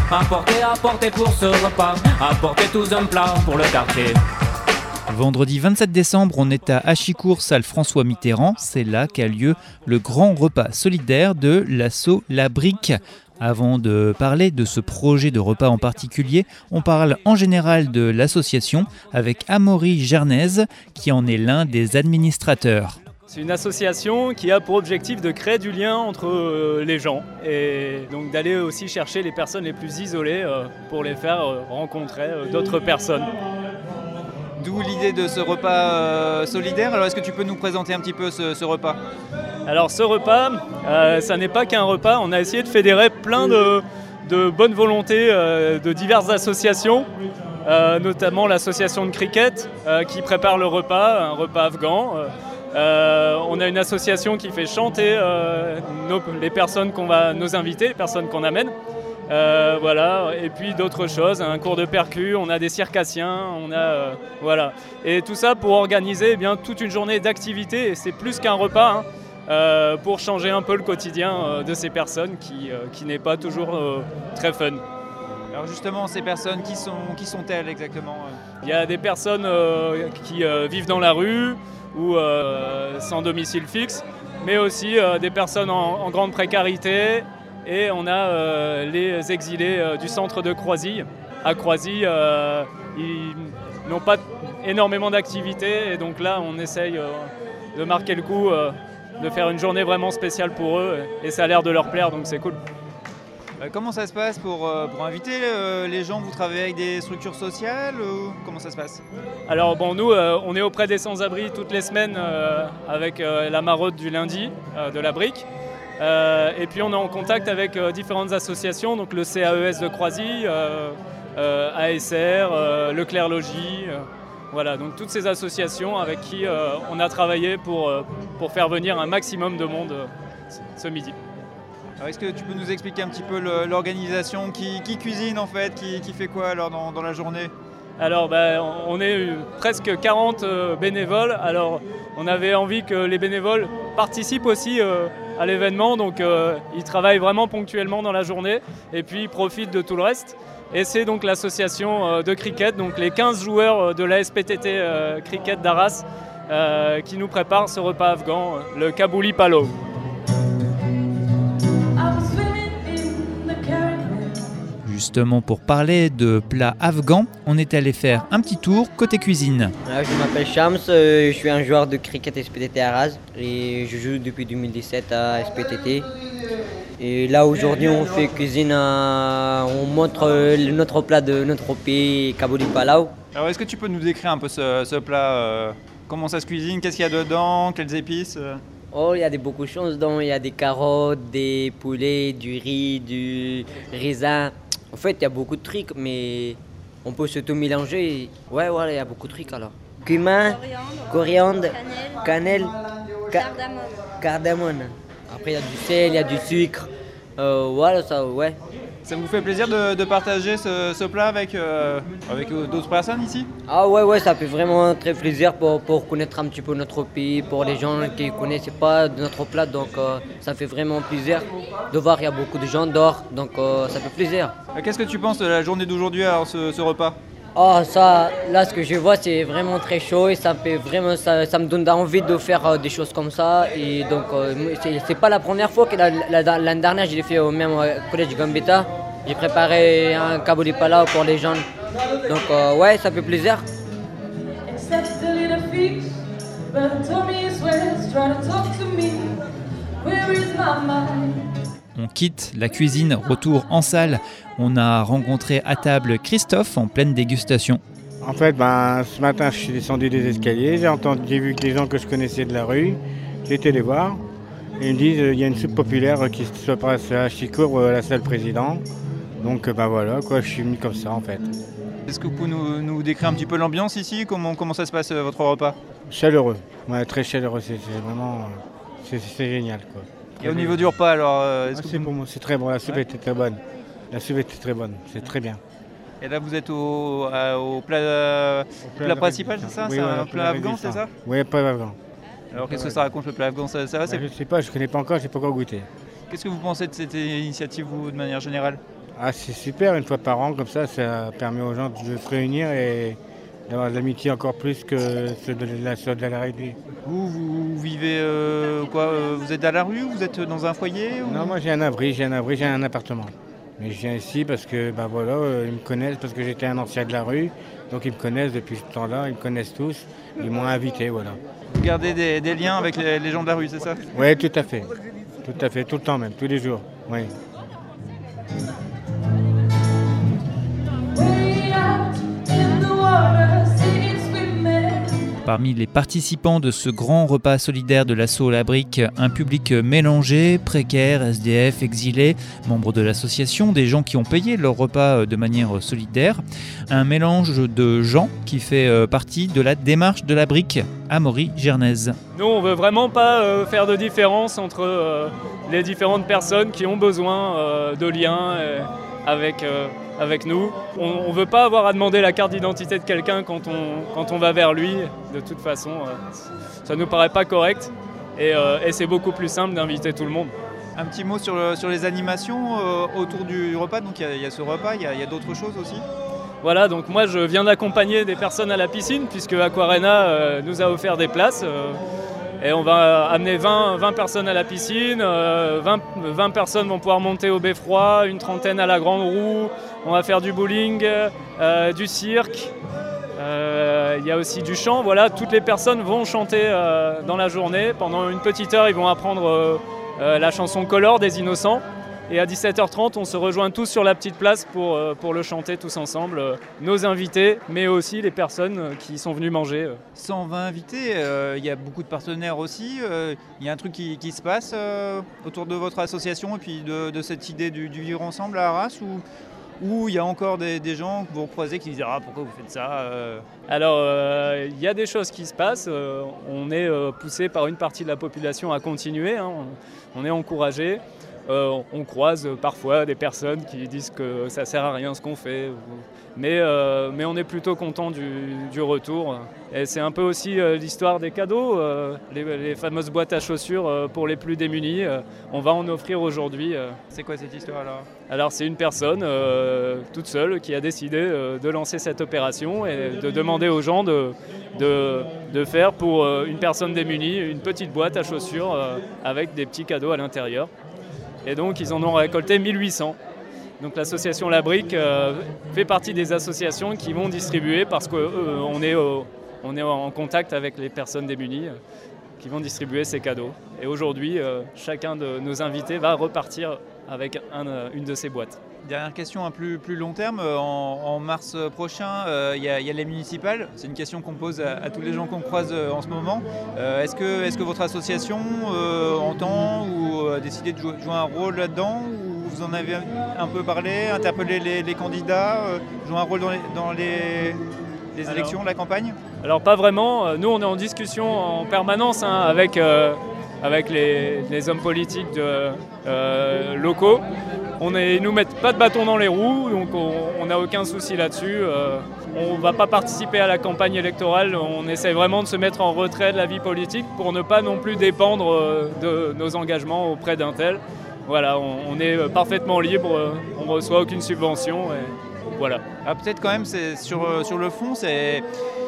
Apportez pour ce repas, apportez tous un plat pour le quartier. Vendredi 27 décembre, on est à Achicourt, salle François Mitterrand. C'est là qu'a lieu le grand repas solidaire de l'asso La Brique. Avant de parler de ce projet de repas en particulier, on parle en général de l'association avec Amaury Gernez, qui en est l'un des administrateurs. C'est une association qui a pour objectif de créer du lien entre les gens et donc d'aller aussi chercher les personnes les plus isolées pour les faire rencontrer d'autres personnes. D'où l'idée de ce repas solidaire. Alors est-ce que tu peux nous présenter un petit peu ce repas ? Alors ce repas, ça n'est pas qu'un repas. On a essayé de fédérer plein de bonnes volontés de diverses associations, notamment l'association de cricket qui prépare le repas, un repas afghan. On a une association qui fait chanter les personnes nos invités, les personnes qu'on amène. Voilà, et puis d'autres choses, un cours de percu, on a des circassiens, voilà. Et tout ça pour organiser toute une journée d'activité, et c'est plus qu'un repas, pour changer un peu le quotidien de ces personnes qui n'est pas toujours très fun. Alors justement, ces personnes, qui sont-elles exactement ? Il y a des personnes qui vivent dans la rue ou sans domicile fixe, mais aussi des personnes en grande précarité. Et on a les exilés du centre de Croisille. À Croisille, ils n'ont pas énormément d'activités et donc là on essaye de marquer le coup, de faire une journée vraiment spéciale pour eux et ça a l'air de leur plaire, donc c'est cool. Comment ça se passe pour inviter les gens ? Vous travaillez avec des structures sociales ou comment ça se passe ? Alors bon, nous on est auprès des sans-abri toutes les semaines avec la maraude du lundi de la Brique. Et puis on est en contact avec différentes associations, donc le CAES de Croisille, ASR, Leclerc Logis, voilà, donc toutes ces associations avec qui on a travaillé pour faire venir un maximum de monde ce midi. Alors est-ce que tu peux nous expliquer un petit peu l'organisation, qui cuisine en fait, qui fait quoi alors dans la journée ? Alors on est presque 40 bénévoles, alors on avait envie que les bénévoles participent aussi à l'événement, donc ils travaillent vraiment ponctuellement dans la journée et puis ils profitent de tout le reste. Et c'est donc l'association de cricket, donc les 15 joueurs de la SPTT cricket d'Arras qui nous préparent ce repas afghan, le Kabouli Palo. Justement, pour parler de plats afghans, on est allé faire un petit tour côté cuisine. Je m'appelle Shams, je suis un joueur de cricket SPTT Arras et je joue depuis 2017 à SPTT. Et là aujourd'hui on fait cuisine, on montre notre plat de notre pays, Kabouli Palau. Alors est-ce que tu peux nous décrire un peu ce plat, comment ça se cuisine, qu'est-ce qu'il y a dedans, quelles épices Oh, il y a beaucoup de choses dedans, il y a des carottes, des poulets, du riz, du raisin. En fait, il y a beaucoup de trucs, mais on peut se tout mélanger. Ouais, voilà, il y a beaucoup de trucs alors. Cumin, coriandre, cannelle, cardamone. Après, il y a du sel, il y a du sucre. Voilà, ça, ouais. Ça vous fait plaisir de partager ce plat avec d'autres personnes ici ? Ah ouais, ça fait vraiment très plaisir pour connaître un petit peu notre pays, pour les gens qui ne connaissaient pas notre plat. Donc ça fait vraiment plaisir de voir qu'il y a beaucoup de gens dehors, donc ça fait plaisir. Qu'est-ce que tu penses de la journée d'aujourd'hui, alors ce repas ? Oh ça, là ce que je vois c'est vraiment très chaud et ça me donne envie de faire des choses comme ça. Et donc c'est pas la première fois que l'année dernière je l'ai fait au même collège Gambetta. J'ai préparé un Kabouli Palau pour les gens. Donc ouais, ça fait plaisir. On quitte la cuisine, retour en salle. On a rencontré à table Christophe en pleine dégustation. En fait, ce matin, je suis descendu des escaliers. J'ai vu que des gens que je connaissais de la rue. J'ai été les voir. Et ils me disent qu'il y a une soupe populaire qui se passe à Achicourt, à la salle président. Donc voilà, je suis venu comme ça en fait. Est-ce que vous pouvez nous décrire un petit peu l'ambiance ici ? Comment ça se passe votre repas ? Chaleureux, ouais, très chaleureux. C'est vraiment c'est génial, quoi. Et au niveau du repas, alors c'est très bon, la soupe était très bonne. La soupe était très bonne, c'est très bien. Et là, vous êtes au plat principal, c'est ça ? Oui, c'est voilà, un plat afghan, c'est ça ? Oui, plat afghan. Alors, qu'est-ce que ça raconte le plat afghan ? Ça va, Je ne sais pas, je ne connais pas encore, je n'ai pas encore goûté. Qu'est-ce que vous pensez de cette initiative, vous, de manière générale ? Ah, c'est super, une fois par an, comme ça permet aux gens de se réunir et d'avoir de l'amitié encore plus que ceux de la réalité. Vous vivez quoi vous êtes à la rue, vous êtes dans un foyer ou... Non, moi j'ai un abri, j'ai un appartement. Mais je viens ici parce que ils me connaissent, parce que j'étais un ancien de la rue, donc ils me connaissent depuis ce temps-là, ils me connaissent tous, ils m'ont invité, voilà. Vous gardez des liens avec les gens de la rue, c'est ça? Oui, tout à fait, tout le temps même, tous les jours, oui. Parmi les participants de ce grand repas solidaire de l'Asso La Brique, un public mélangé, précaire, SDF, exilés, membres de l'association, des gens qui ont payé leur repas de manière solidaire. Un mélange de gens qui fait partie de la démarche de La Brique, Amaury Gernaise. Nous, on ne veut vraiment pas faire de différence entre les différentes personnes qui ont besoin de liens avec nous. On ne veut pas avoir à demander la carte d'identité de quelqu'un quand on va vers lui. De toute façon, ça ne nous paraît pas correct et c'est beaucoup plus simple d'inviter tout le monde. Un petit mot sur les animations autour du repas. Donc il y a ce repas, il y a d'autres choses aussi. Voilà, donc moi je viens d'accompagner des personnes à la piscine puisque Aquarena nous a offert des places. Et on va amener 20 personnes à la piscine, 20 personnes vont pouvoir monter au beffroi, une trentaine à la grande roue, on va faire du bowling, du cirque, il y a aussi du chant. Voilà, toutes les personnes vont chanter dans la journée. Pendant une petite heure, ils vont apprendre la chanson Color des Innocents. Et à 17h30, on se rejoint tous sur la petite place pour le chanter tous ensemble. Nos invités, mais aussi les personnes qui sont venues manger. 120 invités, il y a beaucoup de partenaires aussi. Il y a un truc qui se passe autour de votre association et puis de cette idée du vivre ensemble à Arras ou il y a encore des gens que vous croisez qui disent « Ah, pourquoi vous faites ça ?» Alors, il y a des choses qui se passent. On est poussé par une partie de la population à continuer. Hein. On est encouragé. On croise parfois des personnes qui disent que ça ne sert à rien ce qu'on fait. Mais on est plutôt content du retour. Et c'est un peu aussi l'histoire des cadeaux, les fameuses boîtes à chaussures pour les plus démunis. On va en offrir aujourd'hui. C'est quoi cette histoire alors ? Alors c'est une personne toute seule qui a décidé de lancer cette opération et de demander aux gens de faire pour une personne démunie une petite boîte à chaussures avec des petits cadeaux à l'intérieur. Et donc ils en ont récolté 1800. Donc l'association La Brique fait partie des associations qui vont distribuer parce qu'on est en contact avec les personnes démunies qui vont distribuer ces cadeaux. Et aujourd'hui, chacun de nos invités va repartir avec une de ces boîtes. Dernière question à plus long terme. En mars prochain, il y a les municipales. C'est une question qu'on pose à tous les gens qu'on croise en ce moment. Est-ce que votre association entend ou a décidé de jouer un rôle là-dedans ou vous en avez un peu parlé, interpellé les candidats, jouer un rôle dans les élections, la campagne ? Alors pas vraiment. Nous, on est en discussion en permanence avec les hommes politiques locaux. Ils nous mettent pas de bâton dans les roues, donc on n'a aucun souci là-dessus. On ne va pas participer à la campagne électorale, on essaie vraiment de se mettre en retrait de la vie politique pour ne pas non plus dépendre de nos engagements auprès d'un tel. Voilà, on est parfaitement libre, on ne reçoit aucune subvention. Et voilà. Ah, peut-être quand même, sur le fond, c'est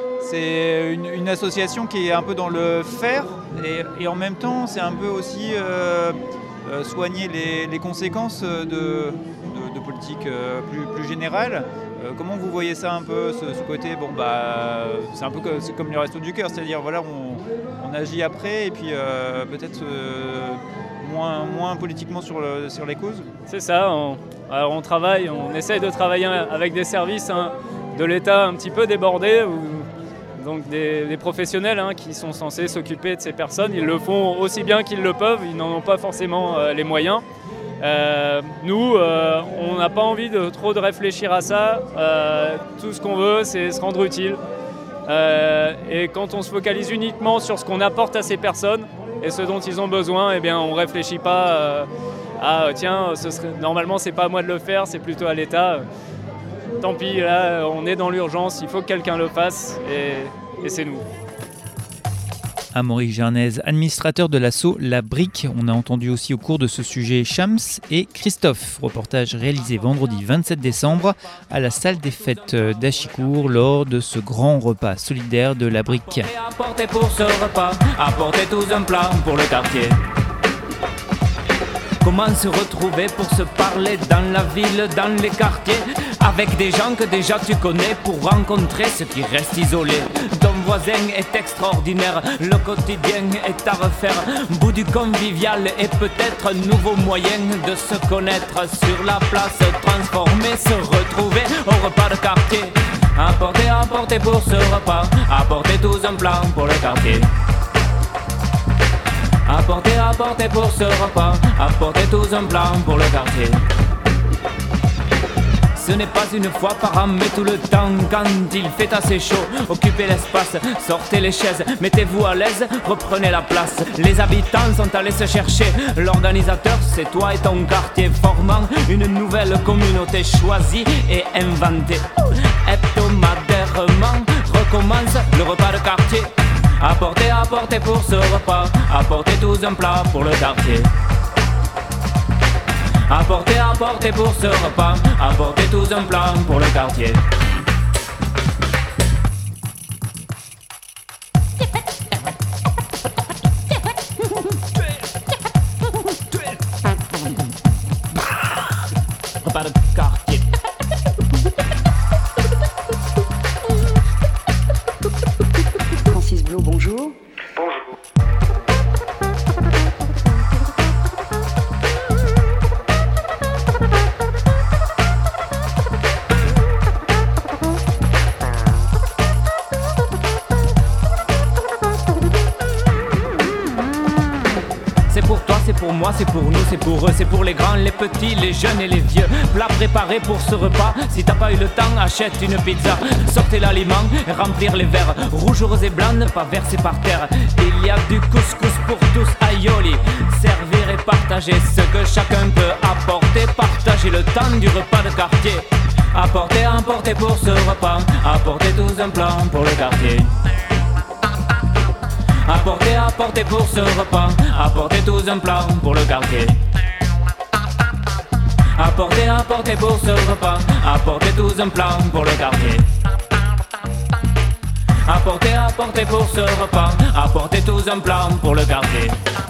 une association qui est un peu dans le faire et en même temps, c'est un peu aussi soigner les conséquences de politique plus générale. Comment vous voyez ça un peu, ce côté c'est un peu comme le Resto du Cœur, c'est-à-dire voilà, on agit après et puis peut-être moins politiquement sur les causes. C'est ça, on travaille, on essaye de travailler avec des services de l'État un petit peu débordés, donc des professionnels qui sont censés s'occuper de ces personnes. Ils le font aussi bien qu'ils le peuvent, ils n'en ont pas forcément les moyens. Nous, on n'a pas envie trop de réfléchir à ça. Tout ce qu'on veut, c'est se rendre utile. Et quand on se focalise uniquement sur ce qu'on apporte à ces personnes et ce dont ils ont besoin, eh bien, on ne réfléchit pas tiens, normalement, c'est pas à moi de le faire, c'est plutôt à l'État. Tant pis, là, on est dans l'urgence, il faut que quelqu'un le fasse et c'est nous. Amaury Jarnaise, administrateur de l'asso La Brique. On a entendu aussi au cours de ce sujet Shams et Christophe. Reportage réalisé vendredi 27 décembre à la salle des fêtes d'Achicourt lors de ce grand repas solidaire de La Brique. Apportez pour ce repas, apportez tous un plat pour le quartier. Comment se retrouver pour se parler dans la ville, dans les quartiers, avec des gens que déjà tu connais pour rencontrer ceux qui restent isolés. Ton voisin est extraordinaire, le quotidien est à refaire. Bout du convivial et peut-être un nouveau moyen de se connaître sur la place, transformer, se retrouver au repas de quartier. Apportez, apportez pour ce repas, apportez tous un plat pour le quartier. Apportez, apportez pour ce repas, apportez tous un plat pour le quartier. Ce n'est pas une fois par an, mais tout le temps quand il fait assez chaud. Occupez l'espace, sortez les chaises, mettez-vous à l'aise, reprenez la place. Les habitants sont allés se chercher, l'organisateur c'est toi et ton quartier, formant une nouvelle communauté choisie et inventée. Hebdomadairement recommence le repas de quartier. Apportez, apportez pour ce repas, apportez tous un plat pour le quartier. Apportez, apportez pour ce repas, apportez tous un plat pour le quartier. Repas de quartier. Francis Blot, bonjour. C'est pour toi, c'est pour moi, c'est pour nous, c'est pour eux, c'est pour les grands, les petits, les jeunes et les vieux. Plat préparé pour ce repas, si t'as pas eu le temps, achète une pizza. Sortez l'aliment, remplir les verres, rouge, rose et blanc, ne pas verser par terre. Il y a du couscous pour tous, aioli. Servir et partager ce que chacun peut apporter. Partager le temps du repas de quartier. Apportez, apportez pour ce repas, apportez tous un plat pour le quartier. Apportez, apportez pour ce repas, apportez tous un plat pour le quartier. Apportez, apportez pour ce repas, apportez tous un plat pour le quartier. Apportez, apportez pour ce repas, apportez tous un plat pour le quartier.